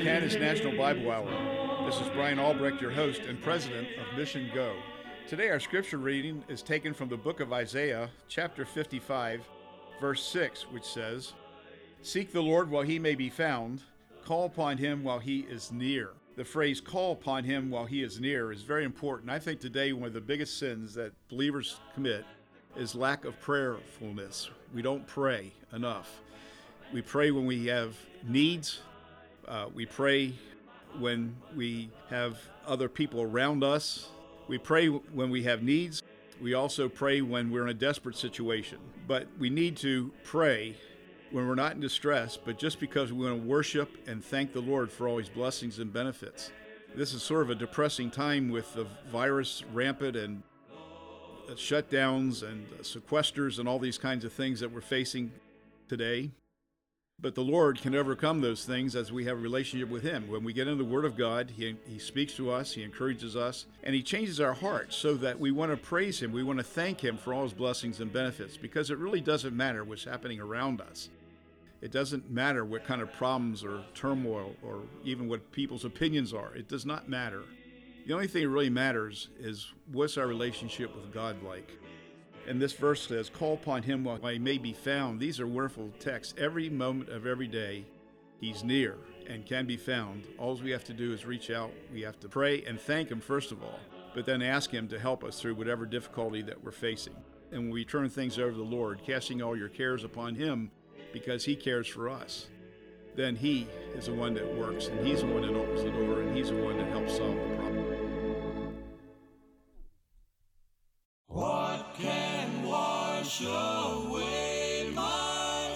Canada's National Bible Hour. This is Brian Albrecht, your host and president of Mission Go. Today our scripture reading is taken from the book of Isaiah, chapter 55, verse 6, which says, "Seek the Lord while he may be found, call upon him while he is near." The phrase "call upon him while he is near" is very important. I think today one of the biggest sins that believers commit is lack of prayerfulness. We don't pray enough. We pray when we have needs. We pray when we have other people around us. We pray when we have needs. We also pray when we're in a desperate situation. But we need to pray when we're not in distress, but just because we want to worship and thank the Lord for all his blessings and benefits. This is sort of a depressing time with the virus rampant and shutdowns and sequesters and all these kinds of things that we're facing today. But the Lord can overcome those things as we have a relationship with him. When we get into the Word of God, he speaks to us, he encourages us, and he changes our hearts so that we want to praise him. We want to thank him for all his blessings and benefits, because it really doesn't matter what's happening around us. It doesn't matter what kind of problems or turmoil or even what people's opinions are. It does not matter. The only thing that really matters is what's our relationship with God like. And this verse says, "Call upon him while he may be found." These are wonderful texts. Every moment of every day, he's near and can be found. All we have to do is reach out. We have to pray and thank him first of all, but then ask him to help us through whatever difficulty that we're facing. And when we turn things over to the Lord, casting all your cares upon him because he cares for us, then he is the one that works, and he's the one that opens the door, and he's the one that helps solve the problem. What can wash away my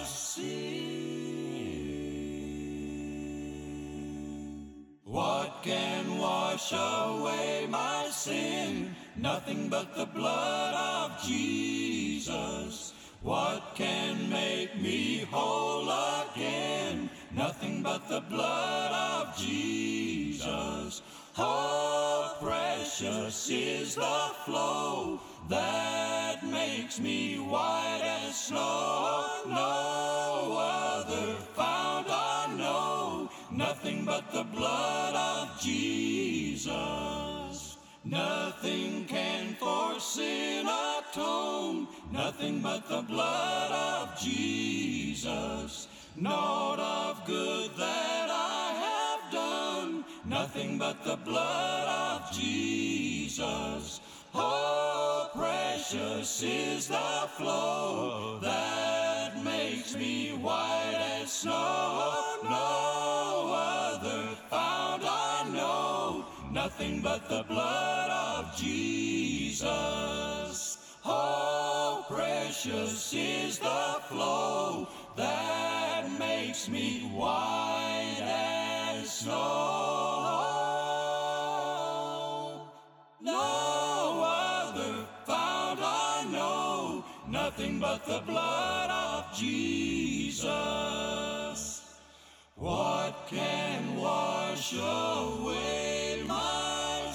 sin? What can wash away my sin? Nothing but the blood of Jesus. What can make me whole again? Nothing but the blood of Jesus. Oh, precious is the flow that makes me white as snow. No other fount I know. Nothing but the blood of Jesus. Nothing can for sin atone. Nothing but the blood of Jesus. Naught of good that I have done. Nothing but the blood of Jesus. Oh, precious is the flow that makes me white as snow. No other fount I know. Nothing but the blood of Jesus. Oh, precious is the flow that makes me white as snow. No other fount I know. Nothing but the blood of Jesus. What can wash away my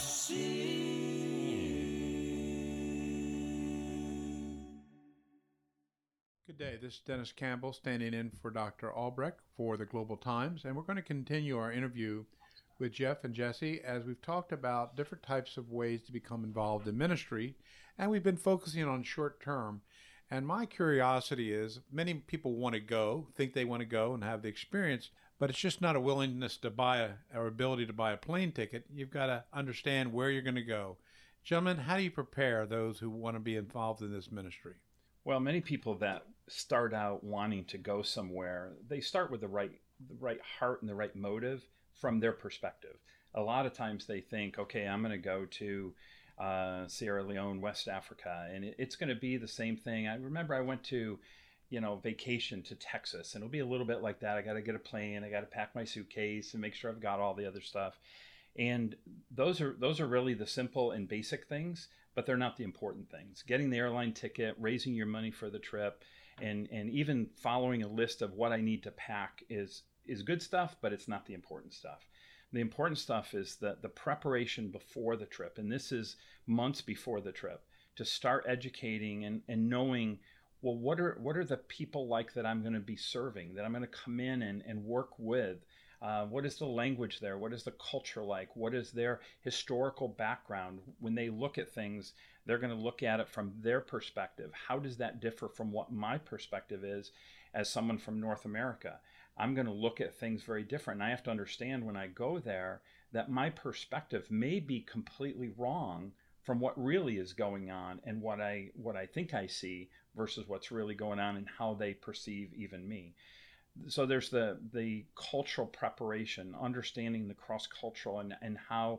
sin? Good day. This is Dennis Campbell standing in for Dr. Albrecht for the Global Times, and we're going to continue our interview with Jeff and Jesse as we've talked about different types of ways to become involved in ministry, and we've been focusing on short term. And my curiosity is, many people want to go, think they want to go and have the experience, but it's just not a willingness to buy or ability to buy a plane ticket. You've got to understand where you're going to go. Gentlemen, how do you prepare those who want to be involved in this ministry? Well, many people that start out wanting to go somewhere, they start with the right heart and the right motive from their perspective. A lot of times they think, okay, I'm going to go to Sierra Leone, West Africa, and it's going to be the same thing. I remember I went to, vacation to Texas, and it'll be a little bit like that. I got to get a plane, I got to pack my suitcase and make sure I've got all the other stuff. And those are really the simple and basic things, but they're not the important things. Getting the airline ticket, raising your money for the trip, and even following a list of what I need to pack is good stuff, but it's not the important stuff. The important stuff is the preparation before the trip, and this is months before the trip, to start educating and knowing, well, what are the people like that I'm going to be serving, that I'm going to come in and work with? What is the language there? What is the culture like? What is their historical background? When they look at things, they're going to look at it from their perspective. How does that differ from what my perspective is as someone from North America? I'm going to look at things very different. And I have to understand when I go there that my perspective may be completely wrong from what really is going on and what I think I see versus what's really going on and how they perceive even me. So there's the cultural preparation, understanding the cross-cultural and how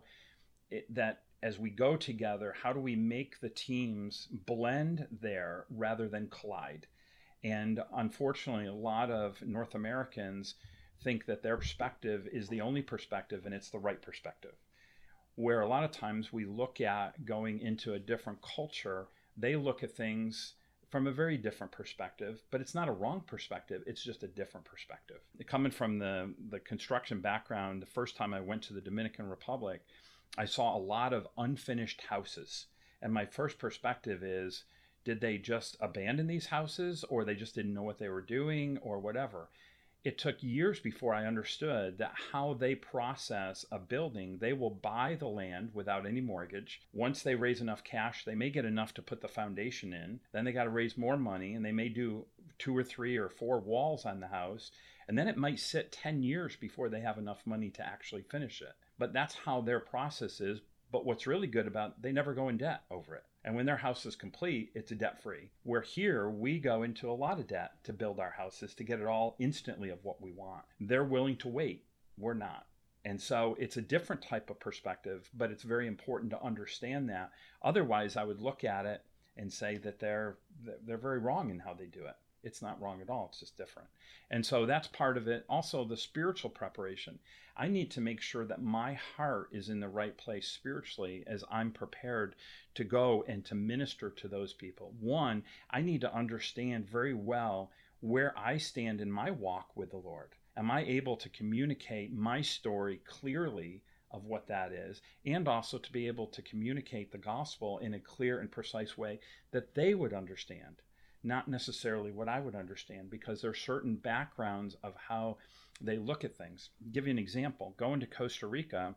that as we go together, how do we make the teams blend there rather than collide? And unfortunately, a lot of North Americans think that their perspective is the only perspective and it's the right perspective. Where a lot of times we look at going into a different culture, they look at things from a very different perspective, but it's not a wrong perspective, it's just a different perspective. Coming from the construction background, the first time I went to the Dominican Republic, I saw a lot of unfinished houses. And my first perspective is, did they just abandon these houses or they just didn't know what they were doing or whatever? It took years before I understood that how they process a building, they will buy the land without any mortgage. Once they raise enough cash, they may get enough to put the foundation in. Then they got to raise more money and they may do 2 or 3 or 4 walls on the house. And then it might sit 10 years before they have enough money to actually finish it. But that's how their process is. But what's really good about it, they never go in debt over it. And when their house is complete, it's a debt-free. Where here, we go into a lot of debt to build our houses to get it all instantly of what we want. They're willing to wait. We're not. And so it's a different type of perspective, but it's very important to understand that. Otherwise, I would look at it and say that they're very wrong in how they do it. It's not wrong at all. It's just different. And so that's part of it. Also, the spiritual preparation. I need to make sure that my heart is in the right place spiritually as I'm prepared to go and to minister to those people. One, I need to understand very well where I stand in my walk with the Lord. Am I able to communicate my story clearly of what that is, and also to be able to communicate the gospel in a clear and precise way that they would understand? Not necessarily what I would understand, because there are certain backgrounds of how they look at things. I'll give you an example. Going to Costa Rica,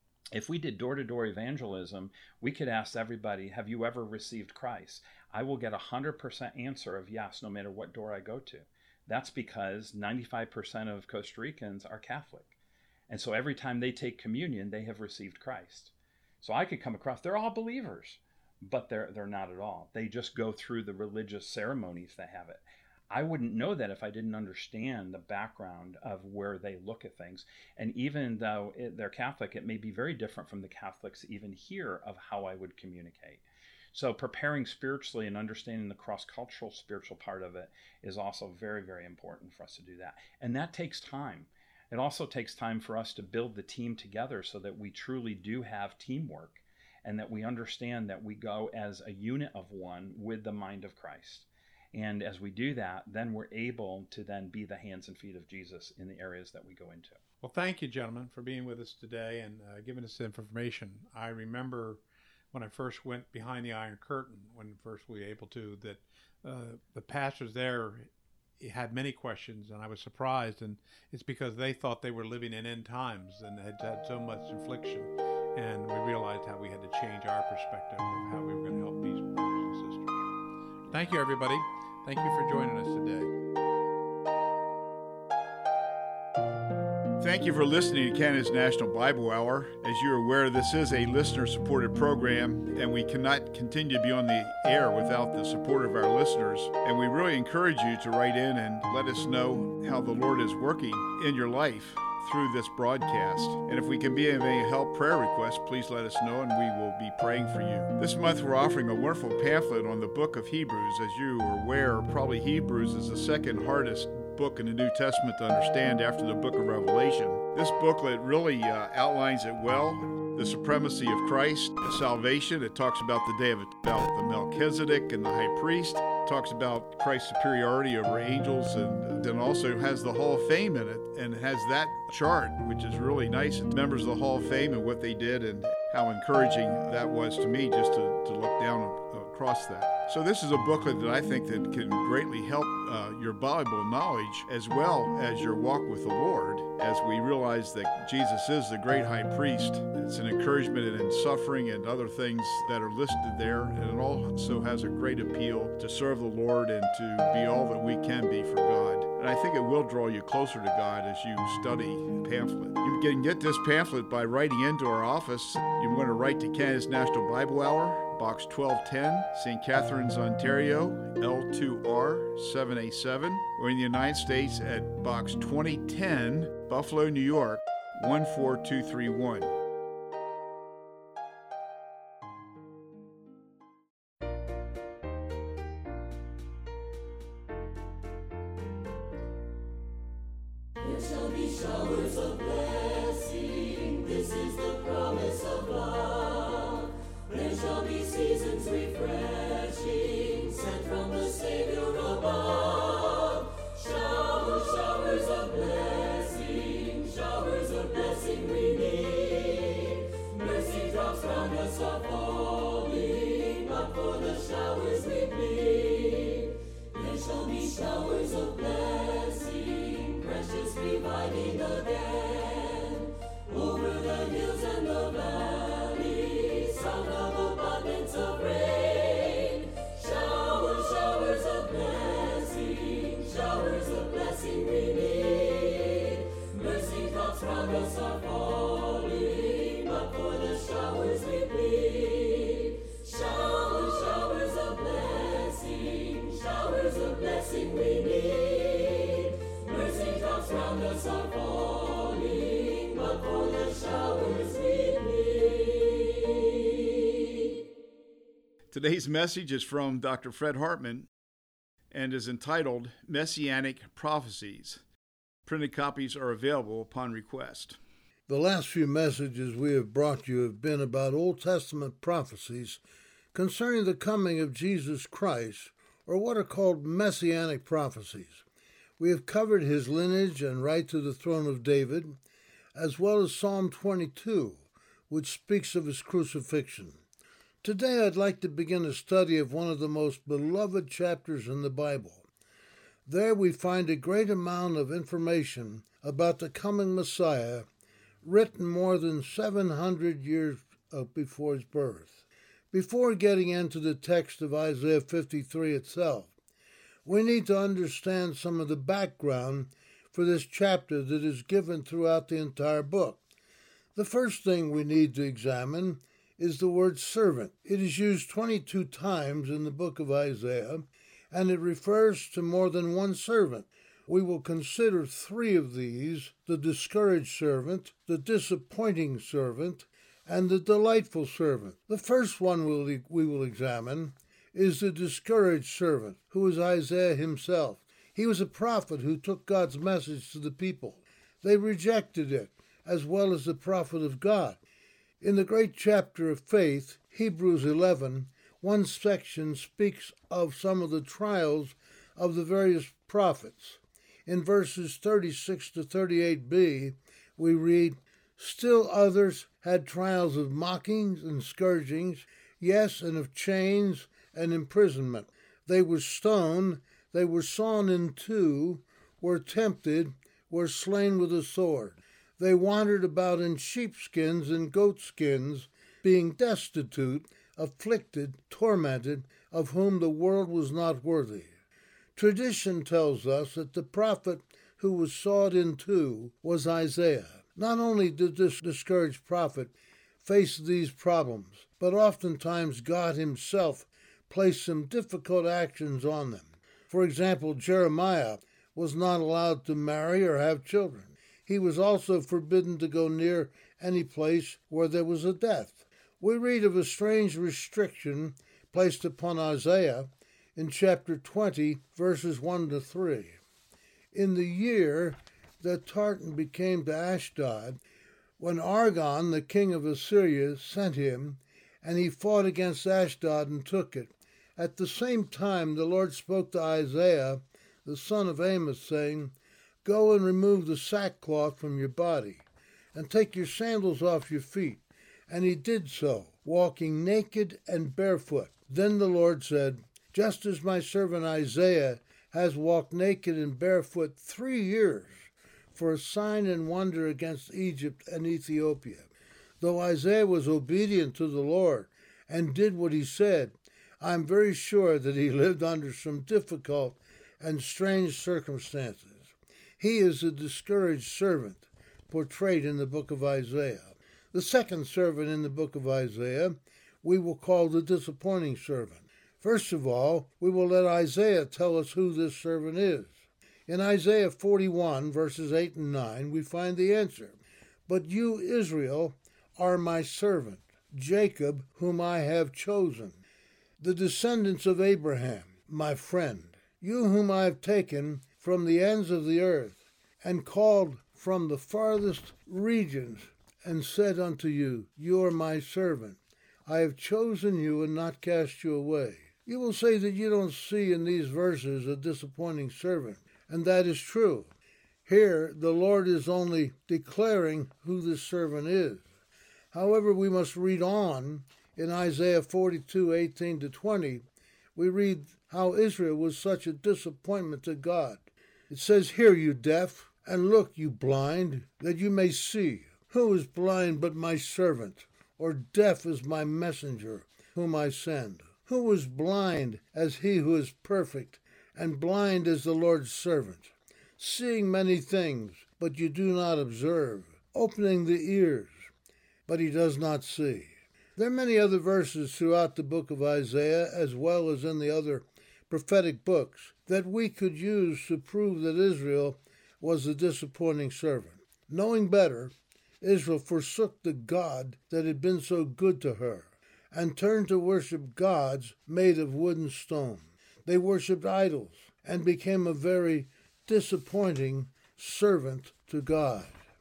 if we did door-to-door evangelism, we could ask everybody, have you ever received Christ? I will get 100% answer of yes, no matter what door I go to. That's because 95% of Costa Ricans are Catholic. And so every time they take communion, they have received Christ. So I could come across, they're all believers. But they're not at all. They just go through the religious ceremonies that have it. I wouldn't know that if I didn't understand the background of where they look at things. And even though they're Catholic, it may be very different from the Catholics even here of how I would communicate. So preparing spiritually and understanding the cross-cultural spiritual part of it is also very, very important for us to do that. And that takes time. It also takes time for us to build the team together so that we truly do have teamwork, and that we understand that we go as a unit of one with the mind of Christ. And as we do that, then we're able to then be the hands and feet of Jesus in the areas that we go into. Well, thank you, gentlemen, for being with us today and giving us the information. I remember when I first went behind the Iron Curtain, when first we were able to, that the pastors there had many questions, and I was surprised, and it's because they thought they were living in end times and had had so much affliction. And we realized how we had to change our perspective of how we were going to help these brothers and sisters. Thank you, everybody. Thank you for joining us today. Thank you for listening to Canada's National Bible Hour. As you're aware, this is a listener-supported program, and we cannot continue to be on the air without the support of our listeners. And we really encourage you to write in and let us know how the Lord is working in your life through this broadcast. And if we can be of any help, prayer requests, please let us know and we will be praying for you. This month we're offering a wonderful pamphlet on the book of Hebrews. As you are aware, probably Hebrews is the second hardest book in the New Testament to understand after the book of Revelation. This booklet really outlines it well. The supremacy of Christ, salvation. It talks about about the Melchizedek and the high priest. It talks about Christ's superiority over angels, and then also has the Hall of Fame in it, and has that chart, which is really nice. It's members of the Hall of Fame and what they did, and how encouraging that was to me just to look down across that. So this is a booklet that I think that can greatly help your Bible knowledge as well as your walk with the Lord, as we realize that Jesus is the great high priest. It's an encouragement in suffering and other things that are listed there, and it also has a great appeal to serve the Lord and to be all that we can be for God. And I think it will draw you closer to God as you study the pamphlet. You can get this pamphlet by writing into our office. You want to write to Canada's National Bible Hour, Box 1210, St. Catharines, Ontario, L2R 787, or in the United States at Box 2010, Buffalo, New York 14231. There shall be showers of blessing. This is the promise of love. There shall be seasons refreshing, sent from the Savior above. Showers of blessing we need. Mercy drops round us are falling, but for the showers we plead. There shall be showers of blessing, precious reviving again, over the hills and the valleys, sound of abundance of rain. Showers of blessing we need. Mercy drops round us are falling, but for the showers we plead. Showers of blessing we need. Mercy drops round us are falling, but for the showers we plead. Today's message is from Dr. Fred Hartman and is entitled Messianic Prophecies. Printed copies are available upon request. The last few messages we have brought you have been about Old Testament prophecies concerning the coming of Jesus Christ, or what are called Messianic prophecies. We have covered his lineage and right to the throne of David, as well as Psalm 22, which speaks of his crucifixion. Today I'd like to begin a study of one of the most beloved chapters in the Bible. There we find a great amount of information about the coming Messiah, written more than 700 years before his birth. Before getting into the text of Isaiah 53 itself, we need to understand some of the background for this chapter that is given throughout the entire book. The first thing we need to examine is the word servant. It is used 22 times in the book of Isaiah, and it refers to more than one servant. We will consider three of these: the discouraged servant, the disappointing servant, and the delightful servant. The first one we will examine is the discouraged servant, who is Isaiah himself. He was a prophet who took God's message to the people. They rejected it, as well as the prophet of God. In the great chapter of faith, Hebrews 11, one section speaks of some of the trials of the various prophets. In verses 36 to 38b, we read, "Still others had trials of mockings and scourgings, yes, and of chains and imprisonment. They were stoned, they were sawn in two, were tempted, were slain with a sword. They wandered about in sheepskins and goatskins, being destitute, afflicted, tormented, of whom the world was not worthy." Tradition tells us that the prophet who was sawed in two was Isaiah. Not only did this discouraged prophet face these problems, but oftentimes God himself placed some difficult actions on them. For example, Jeremiah was not allowed to marry or have children. He was also forbidden to go near any place where there was a death. We read of a strange restriction placed upon Isaiah in chapter 20, verses 1 to 3. In the year that Tartan became to Ashdod, when Argon, the king of Assyria, sent him, and he fought against Ashdod and took it. At the same time the Lord spoke to Isaiah, the son of Amos, saying, "Go and remove the sackcloth from your body, and take your sandals off your feet." And he did so, walking naked and barefoot. Then the Lord said, just as my servant Isaiah has walked naked and barefoot 3 years for a sign and wonder against Egypt and Ethiopia. Though Isaiah was obedient to the Lord and did what he said, I am very sure that he lived under some difficult and strange circumstances. He is a discouraged servant portrayed in the book of Isaiah. The second servant in the book of Isaiah we will call the disappointing servant. First of all, we will let Isaiah tell us who this servant is. In Isaiah 41, verses 8 and 9, we find the answer. But you, Israel, are my servant, Jacob, whom I have chosen, the descendants of Abraham, my friend, you whom I have taken from the ends of the earth, and called from the farthest regions, and said unto you, you are my servant. I have chosen you and not cast you away. You will say that you don't see in these verses a disappointing servant, and that is true. Here, the Lord is only declaring who this servant is. However, we must read on. In Isaiah 42, 18 to 20, we read how Israel was such a disappointment to God. It says, hear, you deaf, and look, you blind, that you may see. Who is blind but my servant, or deaf as my messenger, whom I send? Who is blind as he who is perfect, and blind as the Lord's servant? Seeing many things, but you do not observe, opening the ears, but he does not see. There are many other verses throughout the book of Isaiah, as well as in the other prophetic books, that we could use to prove that Israel was a disappointing servant. Knowing better, Israel forsook the God that had been so good to her, and turned to worship gods made of wood and stone. They worshipped idols, and became a very disappointing servant to God.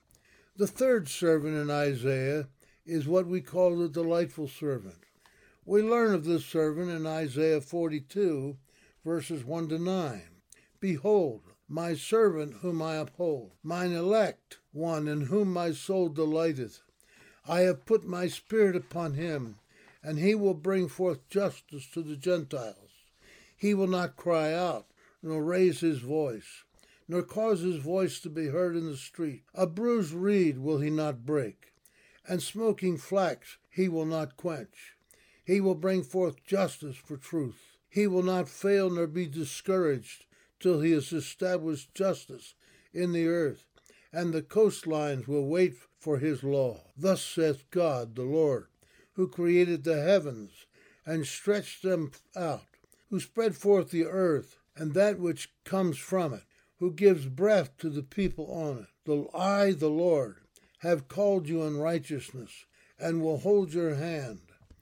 The third servant in Isaiah is what we call the delightful servant. We learn of this servant in Isaiah 42, verses 1 to 9. Behold, my servant whom I uphold, mine elect one in whom my soul delighteth. I have put my spirit upon him, and he will bring forth justice to the Gentiles. He will not cry out, nor raise his voice, nor cause his voice to be heard in the street. A bruised reed will he not break, and smoking flax he will not quench. He will bring forth justice for truth. He will not fail nor be discouraged till he has established justice in the earth, and the coastlines will wait for his law. Thus saith God the Lord, who created the heavens and stretched them out, who spread forth the earth and that which comes from it, who gives breath to the people on it. I, the Lord, have called you in righteousness, and will hold your hand.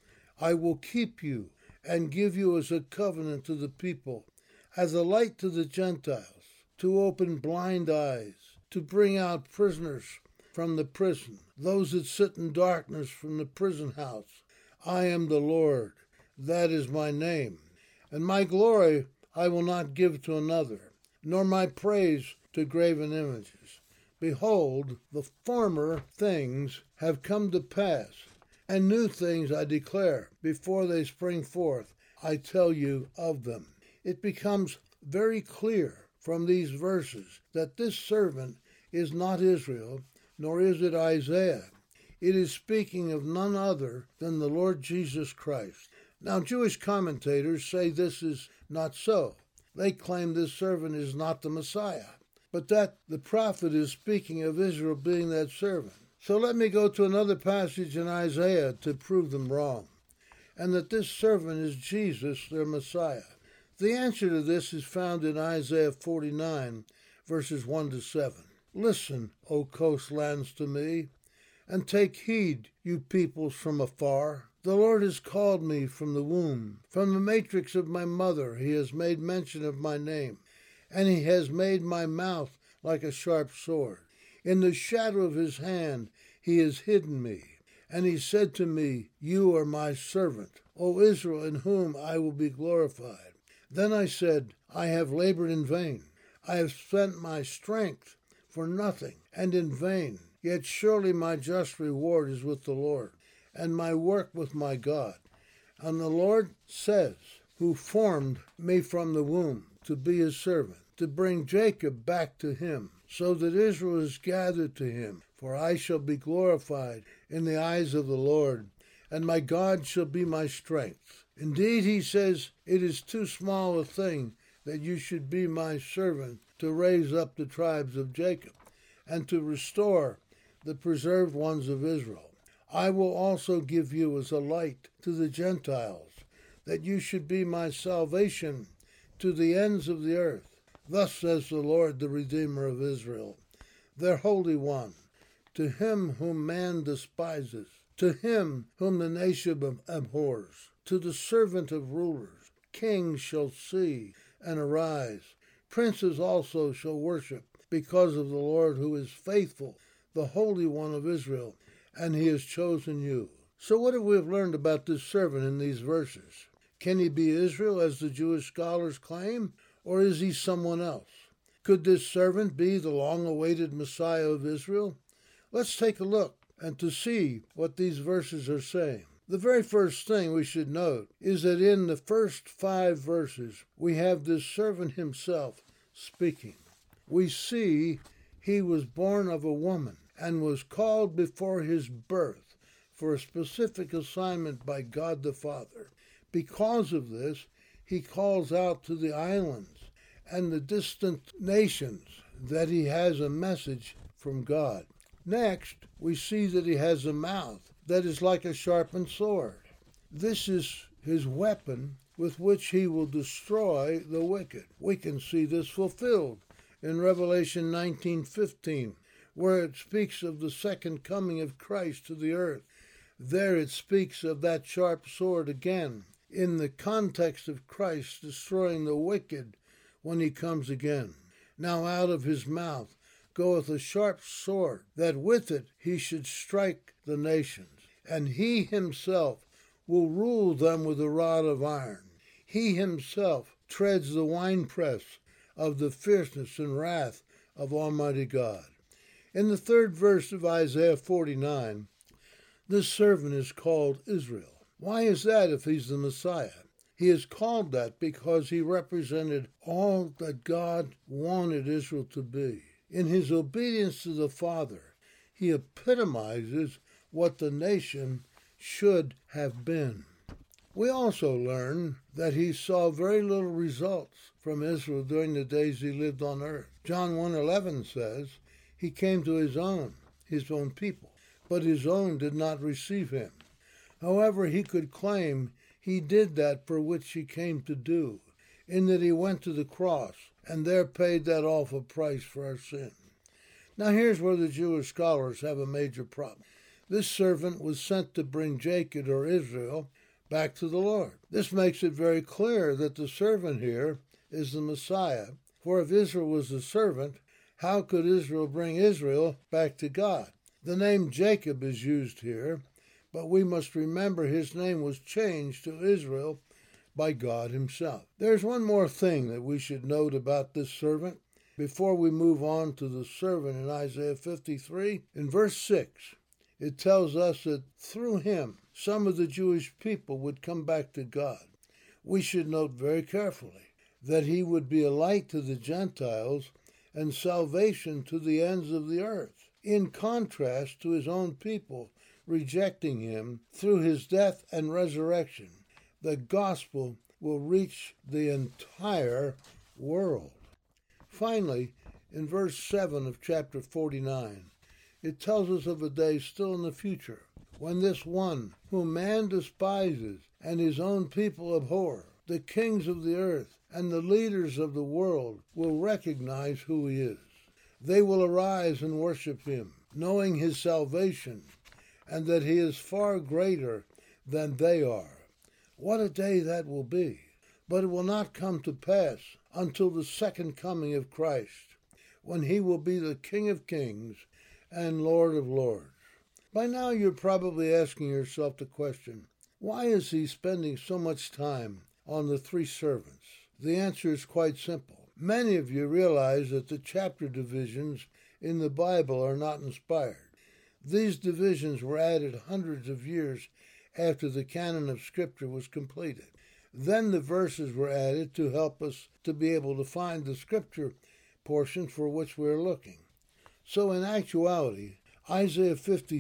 I will keep you, and give you as a covenant to the people, as a light to the Gentiles, to open blind eyes, to bring out prisoners from the prison, those that sit in darkness from the prison house. I am the Lord, that is my name, and my glory I will not give to another, nor my praise to graven images. Behold, the former things have come to pass, and new things I declare. Before they spring forth, I tell you of them. It becomes very clear from these verses that this servant is not Israel, nor is it Isaiah. It is speaking of none other than the Lord Jesus Christ. Now, Jewish commentators say this is not so. They claim this servant is not the Messiah, but that the prophet is speaking of Israel being that servant. So let me go to another passage in Isaiah to prove them wrong, and that this servant is Jesus, their Messiah. The answer to this is found in Isaiah 49, verses 1 to 7. Listen, O coastlands, to me, and take heed, you peoples from afar. The Lord has called me from the womb. From the matrix of my mother he has made mention of my name, and he has made my mouth like a sharp sword. In the shadow of his hand he has hidden me, and he said to me, You are my servant, O Israel, in whom I will be glorified. Then I said, I have labored in vain. I have spent my strength for nothing, and in vain. Yet surely my just reward is with the Lord, and my work with my God. And the Lord says, who formed me from the womb to be his servant, to bring Jacob back to him, so that Israel is gathered to him. For I shall be glorified in the eyes of the Lord, and my God shall be my strength. Indeed, he says, it is too small a thing that you should be my servant to raise up the tribes of Jacob, and to restore the preserved ones of Israel. I will also give you as a light to the Gentiles, that you should be my salvation to the ends of the earth. Thus says the Lord, the Redeemer of Israel, their Holy One, to him whom man despises, to him whom the nation abhors, to the servant of rulers. Kings shall see and arise. Princes also shall worship, because of the Lord who is faithful, the Holy One of Israel, and he has chosen you. So what have we learned about this servant in these verses? Can he be Israel, as the Jewish scholars claim, or is he someone else? Could this servant be the long-awaited Messiah of Israel? Let's take a look and to see what these verses are saying. The very first thing we should note is that in the first 5 verses, we have this servant himself speaking. We see he was born of a woman and was called before his birth for a specific assignment by God the Father. Because of this, he calls out to the islands and the distant nations that he has a message from God. Next, we see that he has a mouth that is like a sharpened sword. This is his weapon with which he will destroy the wicked. We can see this fulfilled in Revelation 19:15, where it speaks of the second coming of Christ to the earth. There it speaks of that sharp sword again, in the context of Christ destroying the wicked when he comes again. Now out of his mouth goeth a sharp sword, that with it he should strike the nations, and he himself will rule them with a rod of iron. He himself treads the winepress of the fierceness and wrath of Almighty God. In the 3rd verse of Isaiah 49, this servant is called Israel. Why is that if he's the Messiah? He is called that because he represented all that God wanted Israel to be. In his obedience to the Father, he epitomizes what the nation should have been. We also learn that he saw very little results from Israel during the days he lived on earth. John 1:11 says, he came to his own people, but his own did not receive him. However, he could claim he did that for which he came to do, in that he went to the cross and there paid that awful price for our sin. Now here's where the Jewish scholars have a major problem. This servant was sent to bring Jacob, or Israel, back to the Lord. This makes it very clear that the servant here is the Messiah, for if Israel was the servant, how could Israel bring Israel back to God? The name Jacob is used here, but we must remember his name was changed to Israel by God himself. There's one more thing that we should note about this servant before we move on to the servant in Isaiah 53. In verse 6, it tells us that through him, some of the Jewish people would come back to God. We should note very carefully that he would be a light to the Gentiles and salvation to the ends of the earth, in contrast to his own people rejecting him. Through his death and resurrection, the gospel will reach the entire world. Finally, in verse 7 of chapter 49, it tells us of a day still in the future when this one whom man despises and his own people abhor, the kings of the earth and the leaders of the world, will recognize who he is. They will arise and worship him, knowing his salvation and that he is far greater than they are. What a day that will be! But it will not come to pass until the second coming of Christ, when he will be the King of Kings and Lord of Lords. By now you're probably asking yourself the question, why is he spending so much time on the 3 servants? The answer is quite simple. Many of you realize that the chapter divisions in the Bible are not inspired. These divisions were added hundreds of years after the canon of Scripture was completed. Then the verses were added to help us to be able to find the scripture portions for which we are looking. So in actuality, Isaiah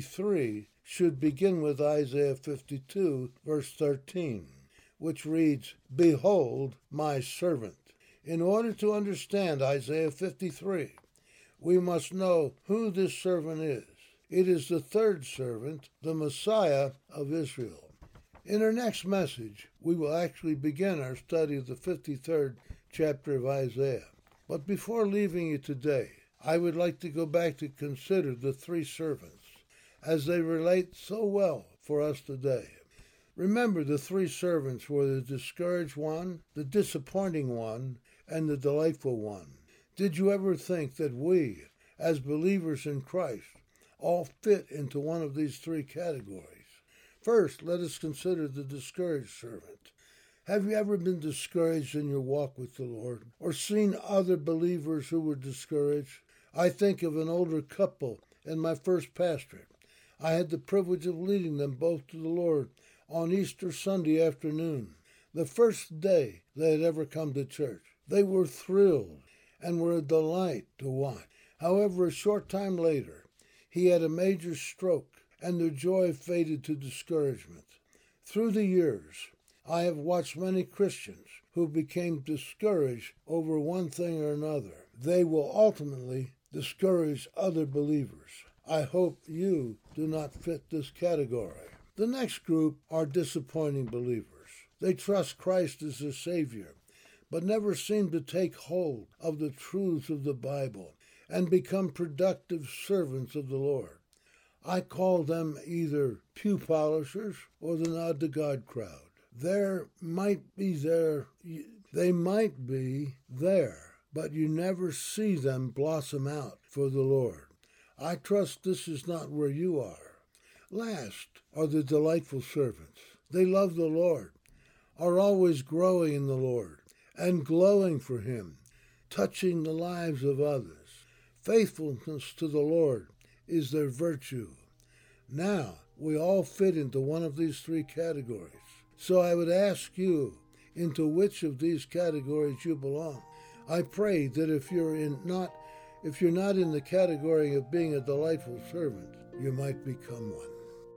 53 should begin with Isaiah 52, verse 13, which reads, "Behold, my servant." In order to understand Isaiah 53, we must know who this servant is. It is the third servant, the Messiah of Israel. In our next message, we will actually begin our study of the 53rd chapter of Isaiah. But before leaving you today, I would like to go back to consider the three servants, as they relate so well for us today. Remember, the three servants were the discouraged one, the disappointing one, and the delightful one. Did you ever think that we, as believers in Christ, all fit into one of these three categories? First, let us consider the discouraged servant. Have you ever been discouraged in your walk with the Lord, or seen other believers who were discouraged? I think of an older couple in my first pastorate. I had the privilege of leading them both to the Lord on Easter Sunday afternoon, the first day they had ever come to church. They were thrilled and were a delight to watch. However, a short time later, he had a major stroke, and their joy faded to discouragement. Through the years, I have watched many Christians who became discouraged over one thing or another. They will ultimately discourage other believers. I hope you do not fit this category. The next group are disappointing believers. They trust Christ as their Savior, but never seem to take hold of the truths of the Bible and become productive servants of the Lord. I call them either pew polishers or the nod to God crowd. They might be there, but you never see them blossom out for the Lord. I trust this is not where you are. Last are the delightful servants. They love the Lord, are always growing in the Lord, and glowing for Him, touching the lives of others. Faithfulness to the Lord is their virtue. Now, we all fit into one of these three categories. So I would ask you, into which of these categories you belong. I pray that if you're not in the category of being a delightful servant, you might become one.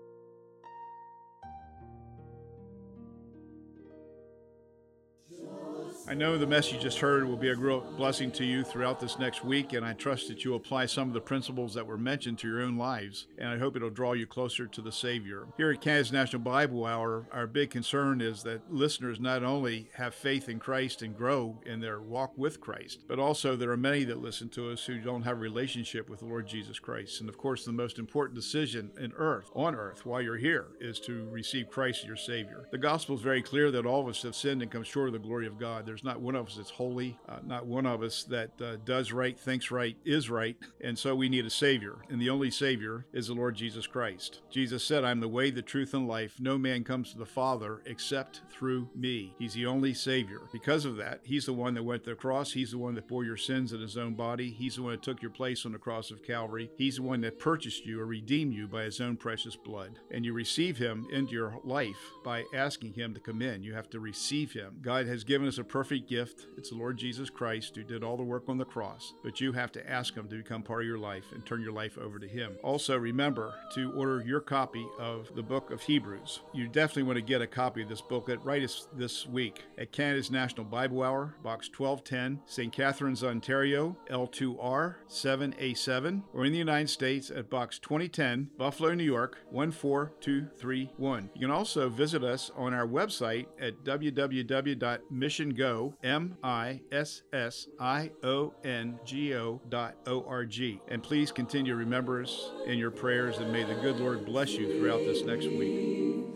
I know the message you just heard will be a real blessing to you throughout this next week, and I trust that you'll apply some of the principles that were mentioned to your own lives, and I hope it'll draw you closer to the Savior. Here at Canada's National Bible Hour, our big concern is that listeners not only have faith in Christ and grow in their walk with Christ, but also there are many that listen to us who don't have a relationship with the Lord Jesus Christ. And of course, the most important decision on earth, while you're here, is to receive Christ as your Savior. The gospel is very clear that all of us have sinned and come short of the glory of God. There's not one of us that's holy, not one of us that does right, thinks right, is right, and so we need a Savior, and the only Savior is the Lord Jesus Christ. Jesus said, "I'm the way, the truth, and life. No man comes to the Father except through me." He's the only Savior. Because of that, He's the one that went to the cross. He's the one that bore your sins in His own body. He's the one that took your place on the cross of Calvary. He's the one that purchased you or redeemed you by His own precious blood. And you receive Him into your life by asking Him to come in. You have to receive Him. God has given us a perfect gift. It's the Lord Jesus Christ who did all the work on the cross, but you have to ask Him to become part of your life and turn your life over to Him. Also, remember to order your copy of the book of Hebrews. You definitely want to get a copy of this booklet right this week at Canada's National Bible Hour, Box 1210, St. Catharines, Ontario, L2R 7A7, or in the United States at Box 2010, Buffalo, New York 14231. You can also visit us on our website at www.missiongo.org. And please continue to remember us in your prayers, and may the good Lord bless you throughout this next week.